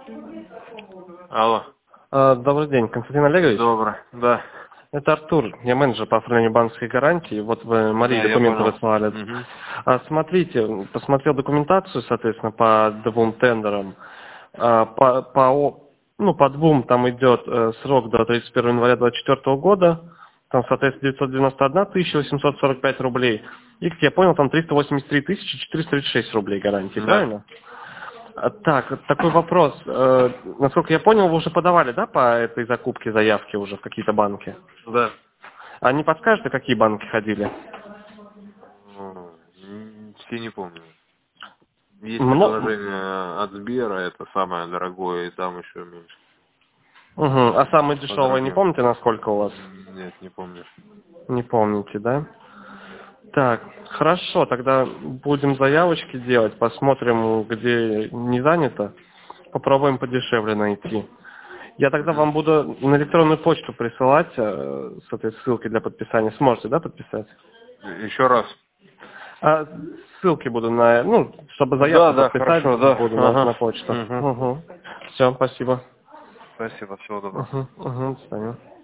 Алло. Добрый день, Константин Олегович. Добрый, да. Это Артур, я менеджер по оформлению банковской гарантии. Вот вы Марии Да, документы я выслали. понял. Смотрите, посмотрел документацию, соответственно, по двум тендерам. По двум там идет срок до 31 января 2024 года. Там, соответственно, 991 845 рублей. И, как я понял, там 383 436 рублей гарантии, Да. правильно? Так, такой вопрос. Насколько я понял, вы уже подавали, да, по этой закупке заявки уже в какие-то банки? Да. А не подскажете, какие банки ходили? Все не помню. Есть Мно... предложение от Сбера, это самое дорогое, и там еще меньше. Угу. А самые По дешевые не другим. помните, насколько у вас? Нет, не помню. Не помните, да? Так, хорошо, тогда будем заявочки делать, посмотрим, где не занято. Попробуем подешевле найти. Я тогда вам буду на электронную почту присылать с этой ссылкой для подписания. Сможете, да, подписать? Еще раз. Ссылки буду на, чтобы заявку Да, подписать, хорошо, да. буду на Ага. почту. Угу. Угу. Все, спасибо. Спасибо, всего доброго. Угу. До свидания.